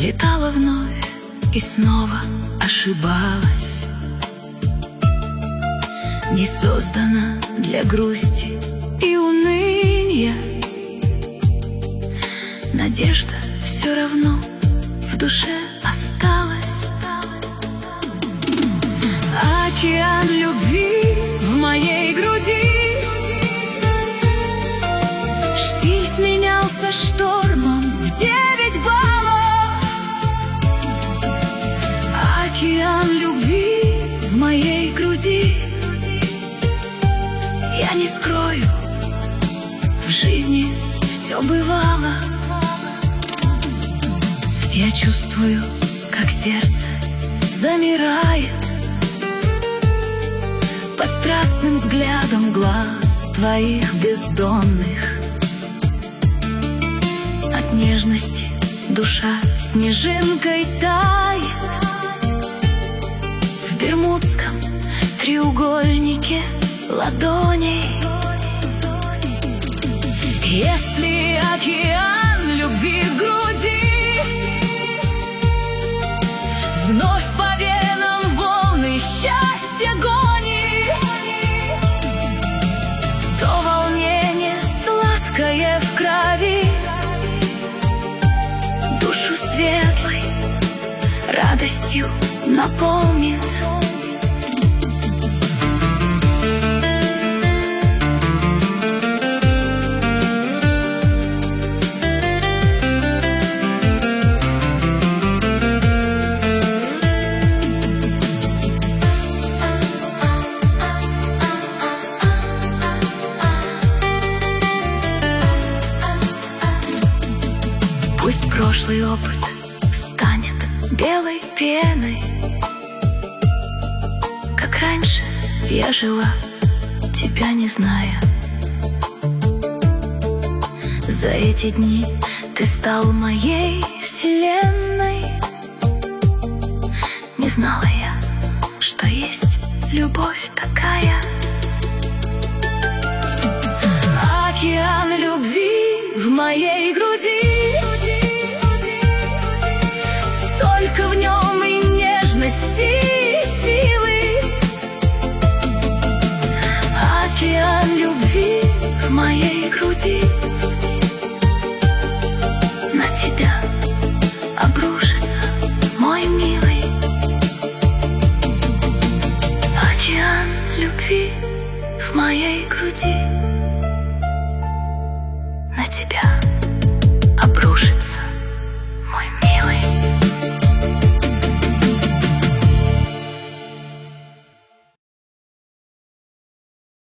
Взлетала вновь и снова ошибалась. Не создана для грусти и уныния. Надежда все равно в душе осталась. Океан любви в моей груди. Штиль сменялся штормом в 9 баллов. Океан любви в моей груди. Я не скрою, в жизни все бывало. Я чувствую, как сердце замирает под страстным взглядом глаз твоих бездонных. От нежности душа снежинкой тает в бермудском треугольнике ладоней. Если океан любви в груди, вновь по венам волны счастья гонит, то волнение сладкое в крови душу светлой радостью наполнит. Пусть прошлый опыт станет белой пеной, как раньше я жила, тебя не зная. За эти дни ты стал моей вселенной. Не знала я, что есть любовь такая. Океан любви в моей груди. Столько в нем и нежности, и силы. Океан любви в моей груди. На тебя обрушится, мой милый. Океан любви в моей груди.